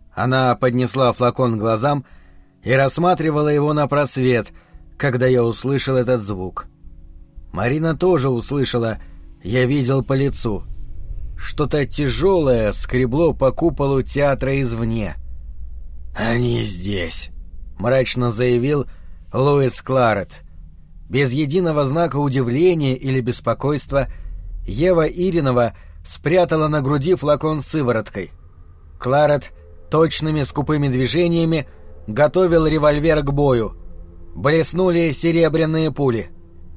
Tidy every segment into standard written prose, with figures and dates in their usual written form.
Она поднесла флакон к глазам и рассматривала его на просвет, когда я услышал этот звук. Марина тоже услышала, я видел по лицу. Что-то тяжелое скребло по куполу театра извне. «Они здесь», — мрачно заявил Луис Кларет. Без единого знака удивления или беспокойства Ева Иринова спрятала на груди флакон с сывороткой. Кларет точными скупыми движениями готовил револьвер к бою. Блеснули серебряные пули.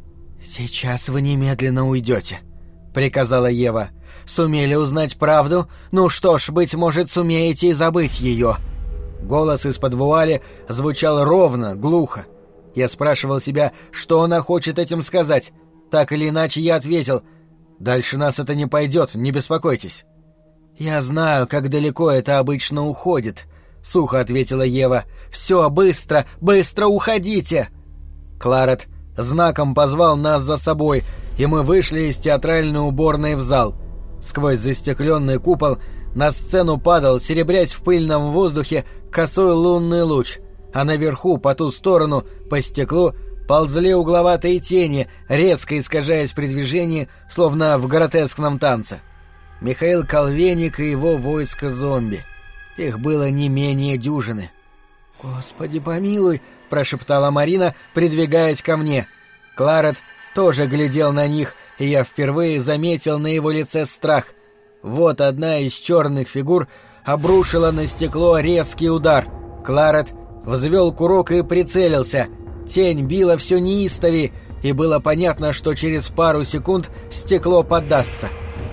«Сейчас вы немедленно уйдете», — приказала Ева. «Сумели узнать правду? Ну что ж, быть может, сумеете и забыть ее». Голос из-под вуали звучал ровно, глухо. Я спрашивал себя, что она хочет этим сказать. Так или иначе я ответил: «Дальше нас это не пойдет, не беспокойтесь». «Я знаю, как далеко это обычно уходит», — сухо ответила Ева. «Все, быстро, быстро уходите!» Кларет знаком позвал нас за собой, и мы вышли из театральной уборной в зал. Сквозь застекленный купол на сцену падал, серебрясь в пыльном воздухе, косой лунный луч, а наверху, по ту сторону, по стеклу, ползли угловатые тени, резко искажаясь при движении, словно в гротескном танце. Михаил Колвеник и его войско зомби. Их было не менее дюжины. «Господи помилуй!» — прошептала Марина, придвигаясь ко мне. Кларет тоже глядел на них, и я впервые заметил на его лице страх. Вот одна из черных фигур обрушила на стекло резкий удар. Кларет взвел курок и прицелился. Тень била все неистовее, и было понятно, что через пару секунд стекло поддастся.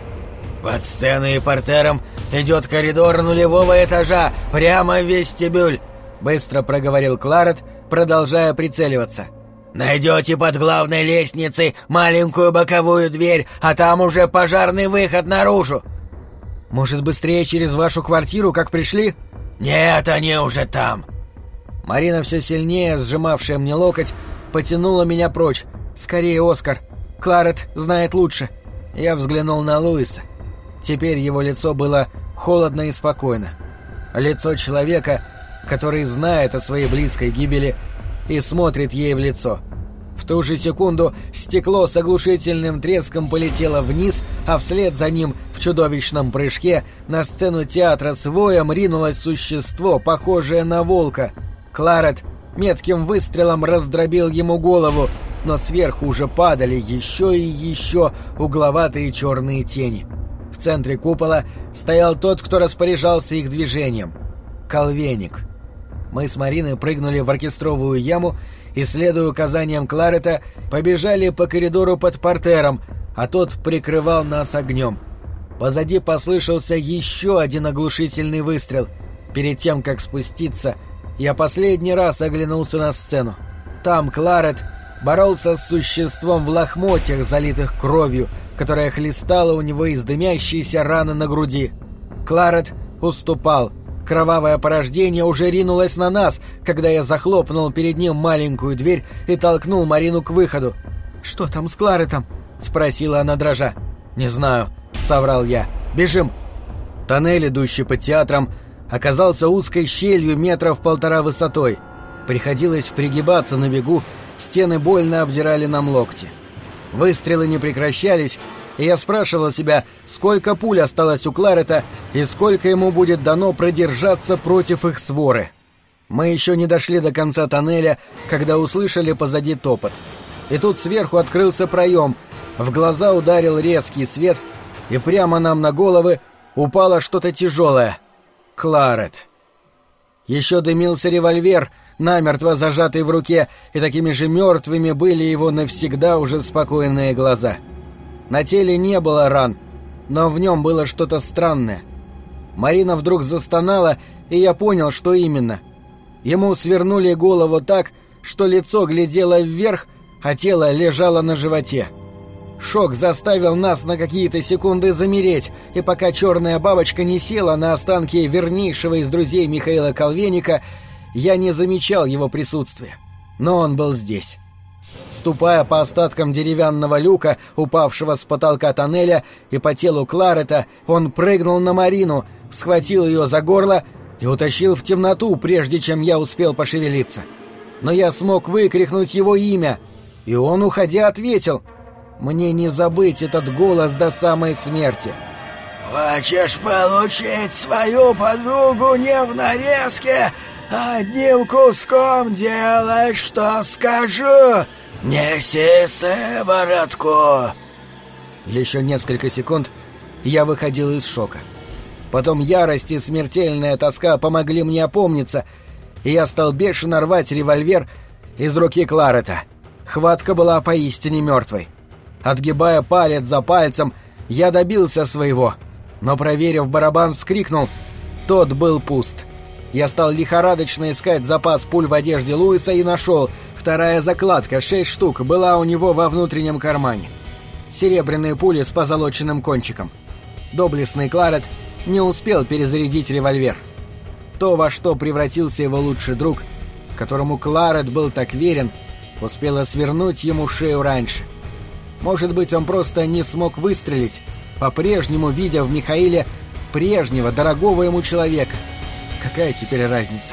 «Под сценой и портером идет коридор нулевого этажа, прямо в вестибюль», — быстро проговорил Кларет, продолжая прицеливаться. «Найдете под главной лестницей маленькую боковую дверь, а там уже пожарный выход наружу». «Может, быстрее через вашу квартиру, как пришли?» «Нет, они уже там». Марина, все сильнее сжимавшая мне локоть, потянула меня прочь. «Скорее, Оскар. Кларет знает лучше». Я взглянул на Луиса. Теперь его лицо было холодно и спокойно. Лицо человека, который знает о своей близкой гибели и смотрит ей в лицо. В ту же секунду стекло с оглушительным треском полетело вниз, а вслед за ним в чудовищном прыжке на сцену театра с воем ринулось существо, похожее на волка. Кларет метким выстрелом раздробил ему голову, но сверху уже падали еще и еще угловатые черные тени. В центре купола стоял тот, кто распоряжался их движением — Колвеник. Мы с Мариной прыгнули в оркестровую яму и, следуя указаниям Кларета, побежали по коридору под портером, а тот прикрывал нас огнем. Позади послышался еще один оглушительный выстрел. Перед тем, как спуститься, я последний раз оглянулся на сцену. Там Кларет боролся с существом в лохмотьях, залитых кровью, которая хлестала у него из дымящейся раны на груди. Кларет уступал. Кровавое порождение уже ринулось на нас, когда я захлопнул перед ним маленькую дверь и толкнул Марину к выходу. «Что там с Кларетом?» — спросила она дрожа. «Не знаю», — соврал я. «Бежим!» Тоннель, идущий под театром, оказался узкой щелью метров 1,5 высотой. Приходилось пригибаться на бегу, стены больно обдирали нам локти. Выстрелы не прекращались, и я спрашивал себя, сколько пуль осталось у Кларета и сколько ему будет дано продержаться против их своры. Мы еще не дошли до конца тоннеля, когда услышали позади топот. И тут сверху открылся проем, в глаза ударил резкий свет, и прямо нам на головы упало что-то тяжелое. Кларет. Еще дымился револьвер, намертво зажатый в руке, и такими же мертвыми были его навсегда уже спокойные глаза. На теле не было ран, но в нем было что-то странное. Марина вдруг застонала, и я понял, что именно. Ему свернули голову так, что лицо глядело вверх, а тело лежало на животе. Шок заставил нас на какие-то секунды замереть, и пока черная бабочка не села на останки вернейшего из друзей Михаила Колвеника, я не замечал его присутствия. Но он был здесь. Ступая по остаткам деревянного люка, упавшего с потолка тоннеля, и по телу Кларета, он прыгнул на Марину, схватил ее за горло и утащил в темноту, прежде чем я успел пошевелиться. Но я смог выкрикнуть его имя, и он, уходя, ответил. Мне не забыть этот голос до самой смерти. «Хочешь получить свою подругу не в нарезке, одним куском делай, что скажу! Неси сыворотку!» Еще несколько секунд я выходил из шока. Потом ярость и смертельная тоска помогли мне опомниться, и я стал бешено рвать револьвер из руки Кларета. Хватка была поистине мертвой. Отгибая палец за пальцем, я добился своего, но, проверив барабан, вскрикнул. Тот был пуст. Я стал лихорадочно искать запас пуль в одежде Луиса и нашел. Вторая закладка, 6 штук, была у него во внутреннем кармане. Серебряные пули с позолоченным кончиком. Доблестный Кларет не успел перезарядить револьвер. То, во что превратился его лучший друг, которому Кларет был так верен, успело свернуть ему шею раньше. Может быть, он просто не смог выстрелить, по-прежнему видя в Михаиле прежнего, дорогого ему человека. Какая теперь разница?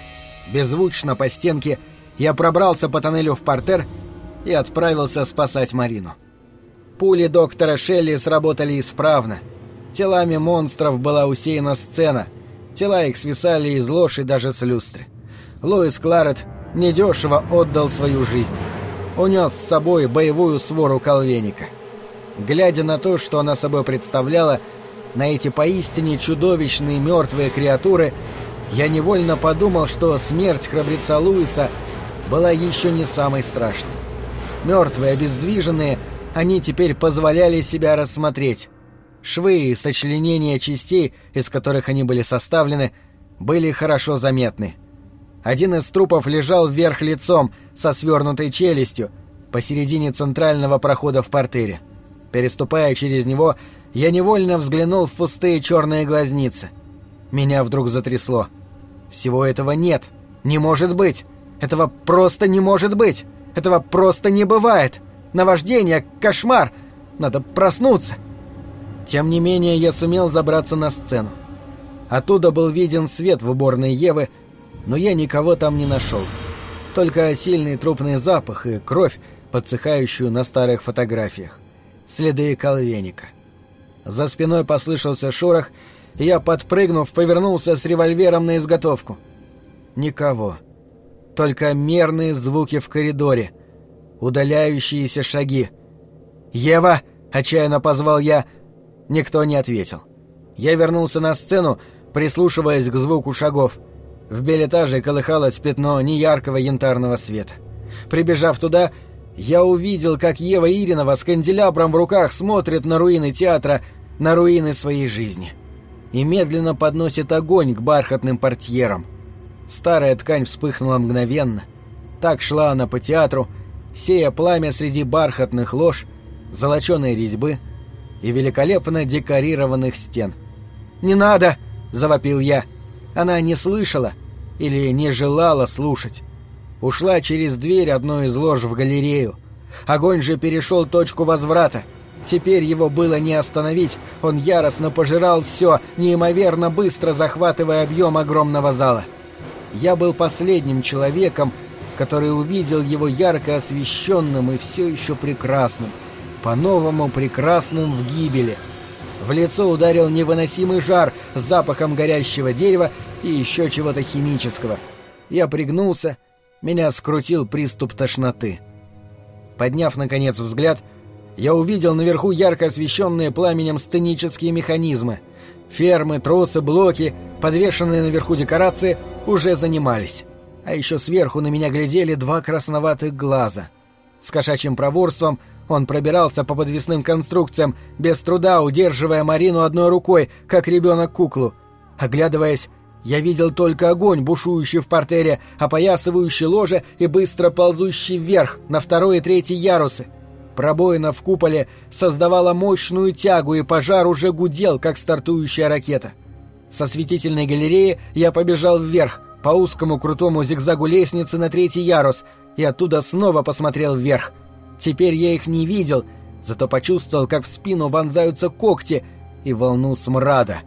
Беззвучно по стенке я пробрался по тоннелю в партер и отправился спасать Марину. Пули доктора Шелли сработали исправно. Телами монстров была усеяна сцена. Тела их свисали из лож и даже с люстры. Луис Кларет недешево отдал свою жизнь. Унес с собой боевую свору Колвеника. Глядя на то, что она собой представляла, на эти поистине чудовищные мертвые креатуры, я невольно подумал, что смерть храбреца Луиса была еще не самой страшной. Мертвые, обездвиженные, они теперь позволяли себя рассмотреть. Швы и сочленения частей, из которых они были составлены, были хорошо заметны. Один из трупов лежал вверх лицом, со свернутой челюстью, посередине центрального прохода в партере. Переступая через него, я невольно взглянул в пустые черные глазницы. Меня вдруг затрясло. Всего этого нет. Не может быть. Этого просто не может быть. Этого просто не бывает. Наваждение, кошмар. Надо проснуться. Тем не менее, я сумел забраться на сцену. Оттуда был виден свет в уборной Евы, но я никого там не нашел. Только сильный трупный запах и кровь, подсыхающую на старых фотографиях. Следы Колвеника. За спиной послышался шорох, и я, подпрыгнув, повернулся с револьвером на изготовку. Никого. Только мерные звуки в коридоре. Удаляющиеся шаги. «Ева!» — отчаянно позвал я. Никто не ответил. Я вернулся на сцену, прислушиваясь к звуку шагов. В бельэтаже колыхалось пятно неяркого янтарного света. Прибежав туда, я увидел, как Ева Иринова с канделябром в руках смотрит на руины театра, на руины своей жизни. И медленно подносит огонь к бархатным портьерам. Старая ткань вспыхнула мгновенно. Так шла она по театру, сея пламя среди бархатных лож, золоченой резьбы и великолепно декорированных стен. «Не надо!» — завопил я. Она не слышала или не желала слушать. Ушла через дверь одной из лож в галерею. Огонь же перешел точку возврата. Теперь его было не остановить. Он яростно пожирал все, неимоверно быстро захватывая объем огромного зала. Я был последним человеком, который увидел его ярко освещенным и все еще прекрасным, по-новому прекрасным в гибели. В лицо ударил невыносимый жар с запахом горящего дерева и еще чего-то химического. Я пригнулся, меня скрутил приступ тошноты. Подняв, наконец, взгляд, я увидел наверху ярко освещенные пламенем сценические механизмы. Фермы, тросы, блоки, подвешенные наверху декорации, уже занимались. А еще сверху на меня глядели 2 красноватых глаза. С кошачьим проворством он пробирался по подвесным конструкциям, без труда удерживая Марину одной рукой, как ребенок куклу. Оглядываясь, я видел только огонь, бушующий в партере, опоясывающий ложе и быстро ползущий вверх, на 2 и 3 ярусы. Пробоина в куполе создавала мощную тягу, и пожар уже гудел, как стартующая ракета. Со осветительной галереи я побежал вверх, по узкому крутому зигзагу лестницы на 3 ярус, и оттуда снова посмотрел вверх. Теперь я их не видел, зато почувствовал, как в спину вонзаются когти и волну смрада.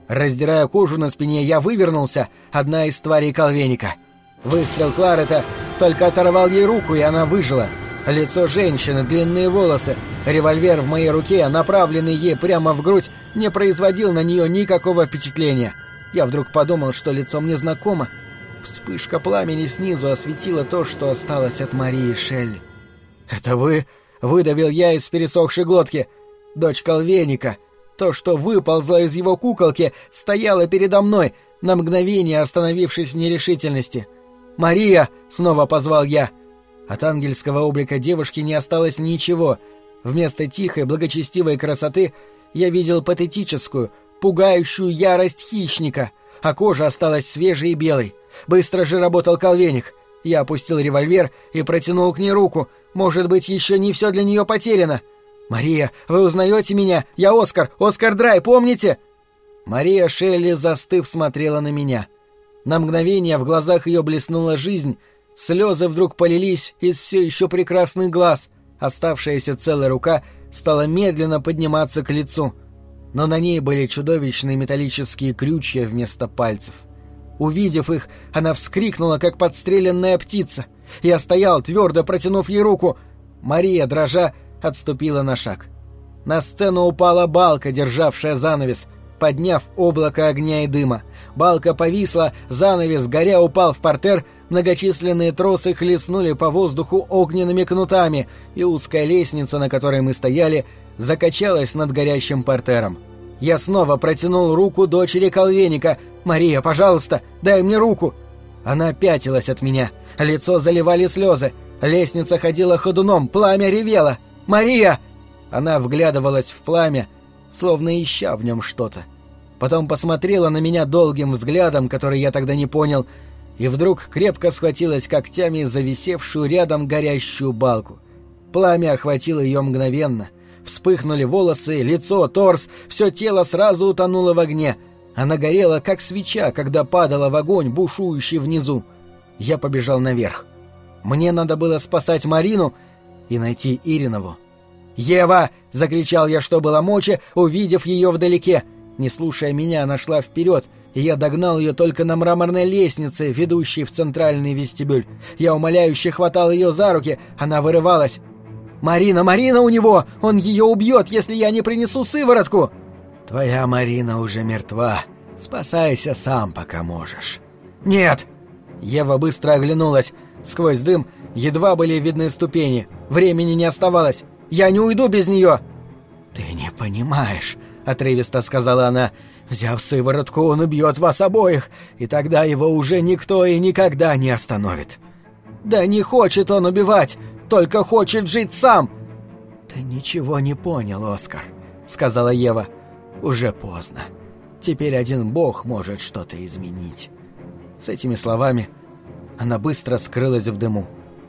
Раздирая кожу на спине, я вывернулся, одна из тварей Колвеника. Выстрел Кларета только оторвал ей руку, и она выжила. Лицо женщины, длинные волосы, револьвер в моей руке, направленный ей прямо в грудь, не производил на нее никакого впечатления. Я вдруг подумал, что лицо мне знакомо. Вспышка пламени снизу осветила то, что осталось от Марии Шелли. «Это вы?» — выдавил я из пересохшей глотки. Дочь Колвеника, то, что выползло из его куколки, стояла передо мной, на мгновение остановившись в нерешительности. «Мария!» — снова позвал я. От ангельского облика девушки не осталось ничего. Вместо тихой, благочестивой красоты я видел патетическую, пугающую ярость хищника, а кожа осталась свежей и белой. Быстро же работал Колвеник. Я опустил револьвер и протянул к ней руку. Может быть, еще не все для нее потеряно. «Мария, вы узнаете меня? Я Оскар! Оскар Драй, помните?» Мария Шелли, застыв, смотрела на меня. На мгновение в глазах ее блеснула жизнь. Слезы вдруг полились из все еще прекрасных глаз. Оставшаяся целая рука стала медленно подниматься к лицу. Но на ней были чудовищные металлические крючья вместо пальцев. Увидев их, она вскрикнула, как подстреленная птица. Я стоял, твердо протянув ей руку. Мария, дрожа, отступила на шаг. На сцену упала балка, державшая занавес, подняв облако огня и дыма. Балка повисла, занавес, горя, упал в партер, многочисленные тросы хлестнули по воздуху огненными кнутами, и узкая лестница, на которой мы стояли, закачалась над горящим партером. Я снова протянул руку дочери Колвеника. «Мария, пожалуйста, дай мне руку!» Она пятилась от меня, лицо заливали слезы, лестница ходила ходуном, пламя ревело. «Мария!» Она вглядывалась в пламя, словно ища в нем что-то. Потом посмотрела на меня долгим взглядом, который я тогда не понял, и вдруг крепко схватилась когтями за висевшую рядом горящую балку. Пламя охватило ее мгновенно. Вспыхнули волосы, лицо, торс, все тело сразу утонуло в огне. Она горела, как свеча, когда падала в огонь, бушующий внизу. Я побежал наверх. Мне надо было спасать Марину и найти Иринову. «Ева!» — закричал я, что было мочи, увидев ее вдалеке. Не слушая меня, она шла вперед, и я догнал ее только на мраморной лестнице, ведущей в центральный вестибюль. Я умоляюще хватал ее за руки, она вырывалась. «Марина, Марина у него! Он ее убьет, если я не принесу сыворотку!» «Твоя Марина уже мертва. Спасайся сам, пока можешь». «Нет!» Ева быстро оглянулась. Сквозь дым едва были видны ступени. Времени не оставалось. «Я не уйду без нее!» «Ты не понимаешь», — отрывисто сказала она. «Взяв сыворотку, он убьет вас обоих, и тогда его уже никто и никогда не остановит». «Да не хочет он убивать, только хочет жить сам!» «Ты ничего не понял, Оскар», — сказала Ева. «Уже поздно. Теперь один бог может что-то изменить». С этими словами она быстро скрылась в дыму.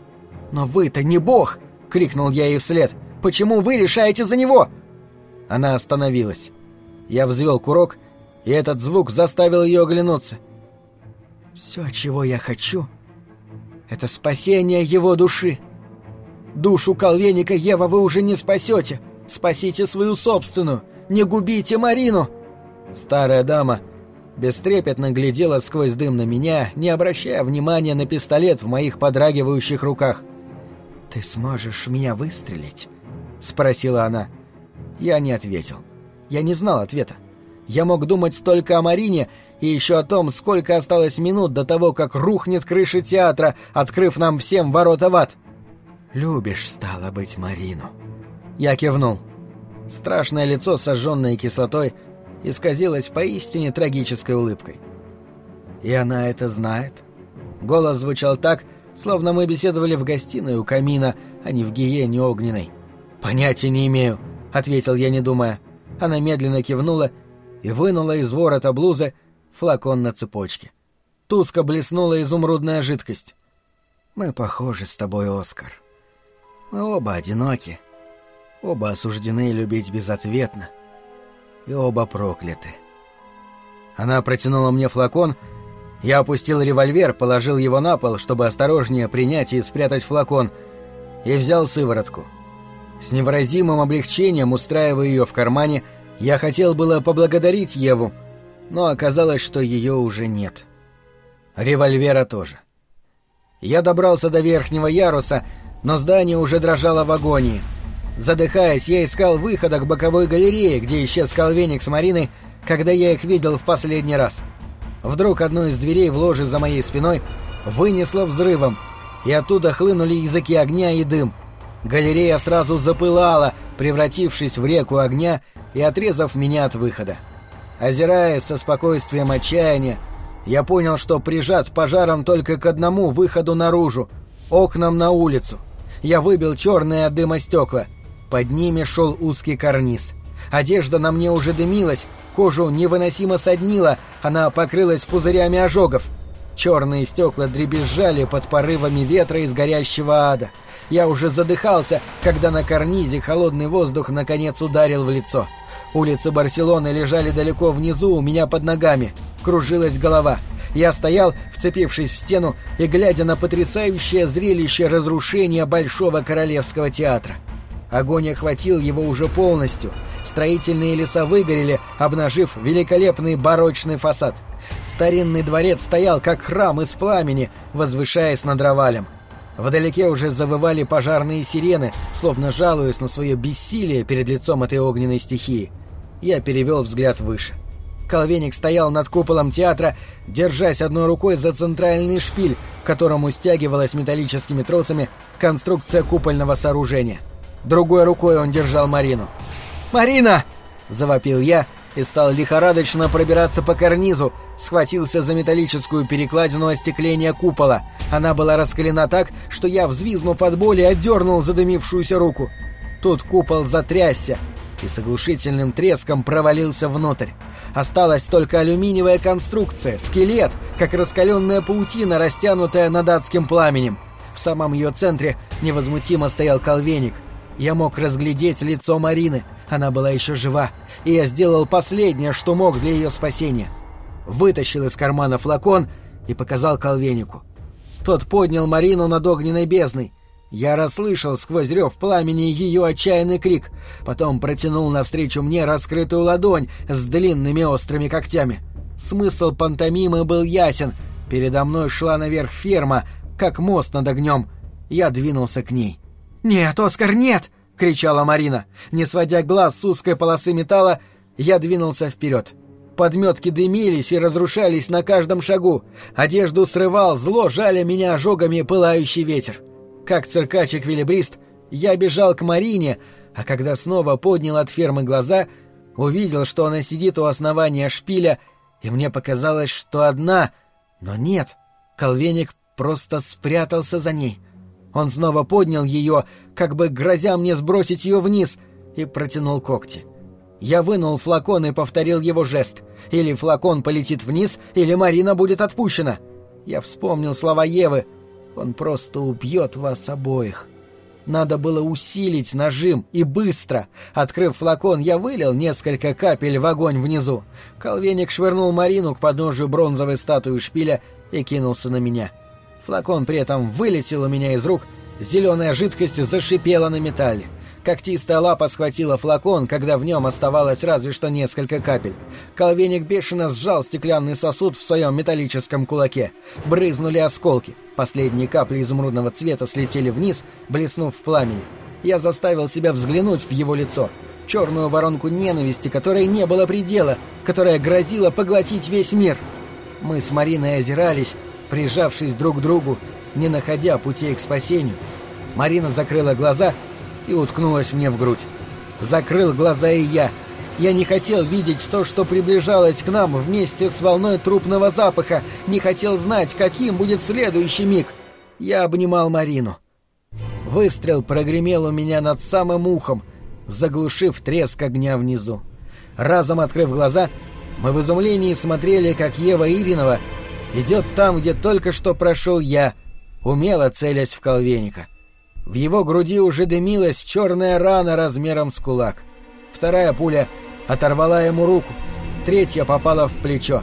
«Но вы-то не бог!» — крикнул я ей вслед. «Почему вы решаете за него?» Она остановилась. Я взвел курок, и этот звук заставил ее оглянуться. «Все, чего я хочу, это спасение его души. Душу Колвеника, Ева, вы уже не спасете. Спасите свою собственную. Не губите Марину!» Старая дама бестрепетно глядела сквозь дым на меня, не обращая внимания на пистолет в моих подрагивающих руках. «Ты сможешь в меня выстрелить?» — спросила она. Я не ответил. Я не знал ответа. Я мог думать только о Марине и еще о том, сколько осталось минут до того, как рухнет крыша театра, открыв нам всем ворота в ад. «Любишь, стало быть, Марину?» Я кивнул. Страшное лицо, сожженное кислотой, исказилось поистине трагической улыбкой. «И она это знает?» Голос звучал так, словно мы беседовали в гостиной у камина, а не в гиене огненной. «Понятия не имею», — ответил я, не думая. Она медленно кивнула и вынула из ворота блузы флакон на цепочке. Тускло блеснула изумрудная жидкость. «Мы похожи с тобой, Оскар. Мы оба одиноки, оба осуждены любить безответно, и оба прокляты». Она протянула мне флакон. Я опустил револьвер, положил его на пол, чтобы осторожнее принять и спрятать флакон, и взял сыворотку. С невыразимым облегчением, устраивая ее в кармане, я хотел было поблагодарить Еву, но оказалось, что ее уже нет. Револьвера тоже. Я добрался до верхнего яруса, но здание уже дрожало в агонии. Задыхаясь, я искал выхода к боковой галерее, где исчез Колвеник с Мариной, когда я их видел в последний раз. Вдруг одну из дверей в ложе за моей спиной вынесло взрывом, и оттуда хлынули языки огня и дым. Галерея сразу запылала, превратившись в реку огня и отрезав меня от выхода. Озираясь со спокойствием отчаяния, я понял, что прижат пожаром только к одному выходу наружу — окнам на улицу. Я выбил черные от дыма стекла. Под ними шел узкий карниз. Одежда на мне уже дымилась, кожу невыносимо соднило, она покрылась пузырями ожогов. Черные стекла дребезжали под порывами ветра из горящего ада. Я уже задыхался, когда на карнизе холодный воздух наконец ударил в лицо. Улицы Барселоны лежали далеко внизу у меня под ногами. Кружилась голова. Я стоял, вцепившись в стену и глядя на потрясающее зрелище разрушения Большого Королевского театра. Огонь охватил его уже полностью. Строительные леса выгорели, обнажив великолепный барочный фасад. Старинный дворец стоял, как храм из пламени, возвышаясь над Равалем. Вдалеке уже завывали пожарные сирены, словно жалуясь на свое бессилие перед лицом этой огненной стихии. Я перевел взгляд выше. Колвеник стоял над куполом театра, держась одной рукой за центральный шпиль, к которому стягивалась металлическими тросами конструкция купольного сооружения. Другой рукой он держал Марину. «Марина!» — завопил я и стал лихорадочно пробираться по карнизу, схватился за металлическую перекладину остекления купола. Она была раскалена так, что я, взвизнув от боли, отдернул задымившуюся руку. Тут купол затрясся и с оглушительным треском провалился внутрь. Осталась только алюминиевая конструкция, скелет, как раскаленная паутина, растянутая над адским пламенем. В самом ее центре невозмутимо стоял Колвеник. Я мог разглядеть лицо Марины, она была еще жива, и я сделал последнее, что мог для ее спасения. Вытащил из кармана флакон и показал Колвенику. Тот поднял Марину над огненной бездной. Я расслышал сквозь рев пламени ее отчаянный крик, потом протянул навстречу мне раскрытую ладонь с длинными острыми когтями. Смысл пантомимы был ясен. Передо мной шла наверх ферма, как мост над огнем. Я двинулся к ней. «Нет, Оскар, нет!» — кричала Марина. Не сводя глаз с узкой полосы металла, я двинулся вперед. Подметки дымились и разрушались на каждом шагу. Одежду срывал, зло жаля меня ожогами пылающий ветер. Как циркач-эквилибрист, я бежал к Марине, а когда снова поднял от фермы глаза, увидел, что она сидит у основания шпиля, и мне показалось, что одна, но нет, Колвеник просто спрятался за ней. Он снова поднял ее, как бы грозя мне сбросить ее вниз, и протянул когти. Я вынул флакон и повторил его жест. Или флакон полетит вниз, или Марина будет отпущена. Я вспомнил слова Евы. Он просто убьет вас обоих. Надо было усилить нажим, и быстро. Открыв флакон, я вылил несколько капель в огонь внизу. Колвеник швырнул Марину к подножию бронзовой статуи шпиля и кинулся на меня. Флакон при этом вылетел у меня из рук, зеленая жидкость зашипела на металле. Когтистая лапа схватила флакон, когда в нем оставалось разве что несколько капель. Колвеник бешено сжал стеклянный сосуд в своем металлическом кулаке. Брызнули осколки. Последние капли изумрудного цвета слетели вниз, блеснув в пламени. Я заставил себя взглянуть в его лицо. Черную воронку ненависти, которой не было предела, которая грозила поглотить весь мир. Мы с Мариной озирались, прижавшись друг к другу, не находя путей к спасению. Марина закрыла глаза и уткнулась мне в грудь. Закрыл глаза и я. Я не хотел видеть то, что приближалось к нам вместе с волной трупного запаха, не хотел знать, каким будет следующий миг. Я обнимал Марину. Выстрел прогремел у меня над самым ухом, заглушив треск огня внизу. Разом открыв глаза, мы в изумлении смотрели, как Ева Иринова идет там, где только что прошел я, умело целясь в Колвеника. В его груди уже дымилась черная рана размером с кулак. Вторая пуля оторвала ему руку, третья попала в плечо.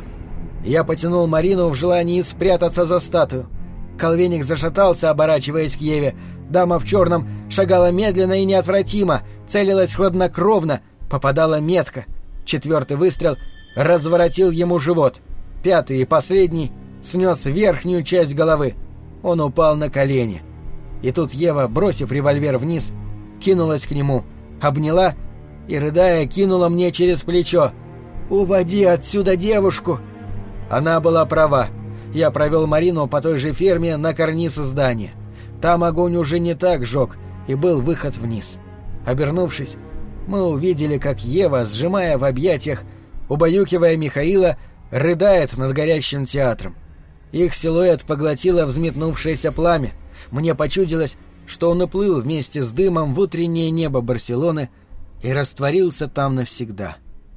Я потянул Марину в желании спрятаться за статую. Колвеник зашатался, оборачиваясь к Еве. Дама в черном шагала медленно и неотвратимо, целилась хладнокровно, попадала метко. Четвертый выстрел разворотил ему живот. Пятый и последний снес верхнюю часть головы. Он упал на колени. И тут Ева, бросив револьвер вниз, кинулась к нему, обняла и, рыдая, кинула мне через плечо: «Уводи отсюда девушку!» Она была права. Я провел Марину по той же ферме на карниз здания. Там огонь уже не так жег, и был выход вниз. Обернувшись, мы увидели, как Ева, сжимая в объятиях, убаюкивая Михаила, рыдает над горящим театром. Их силуэт поглотило взметнувшееся пламя. Мне почудилось, что он уплыл вместе с дымом в утреннее небо Барселоны и растворился там навсегда.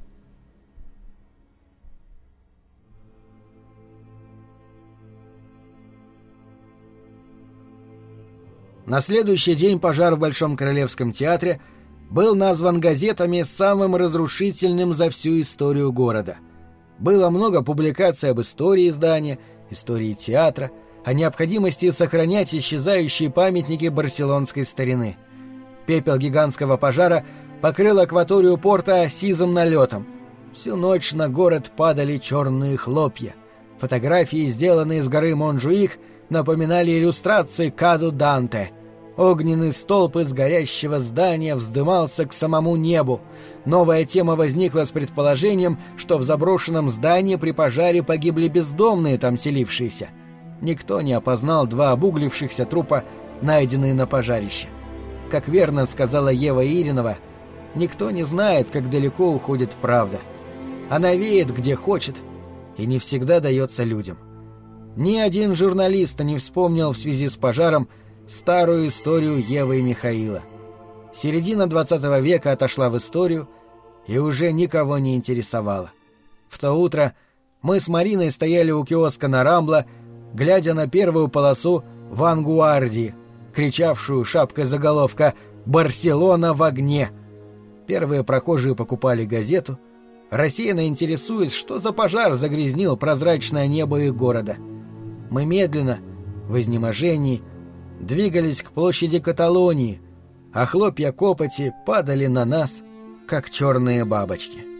На следующий день пожар в Большом Королевском театре был назван газетами самым разрушительным за всю историю города. Было много публикаций об истории здания, истории театра, о необходимости сохранять исчезающие памятники барселонской старины. Пепел гигантского пожара покрыл акваторию порта сизым налетом. Всю ночь на город падали черные хлопья. Фотографии, сделанные с горы Монжуик, напоминали иллюстрации Каду Данте. Огненный столб из горящего здания вздымался к самому небу. Новая тема возникла с предположением, что в заброшенном здании при пожаре погибли бездомные, там селившиеся. Никто не опознал два обуглившихся трупа, найденные на пожарище. Как верно сказала Ева Иринова, никто не знает, как далеко уходит правда. Она веет, где хочет, и не всегда дается людям. Ни один журналист не вспомнил в связи с пожаром старую историю Евы и Михаила. Середина 20 века отошла в историю и уже никого не интересовала. В то утро мы с Мариной стояли у киоска на Рамбла, глядя на первую полосу «Вангуардии», кричавшую шапкой заголовка «Барселона в огне». Первые прохожие покупали газету, рассеянно интересуясь, что за пожар загрязнил прозрачное небо их города. Мы медленно, в изнеможении, двигались к площади Каталонии, а хлопья копоти падали на нас, как черные бабочки.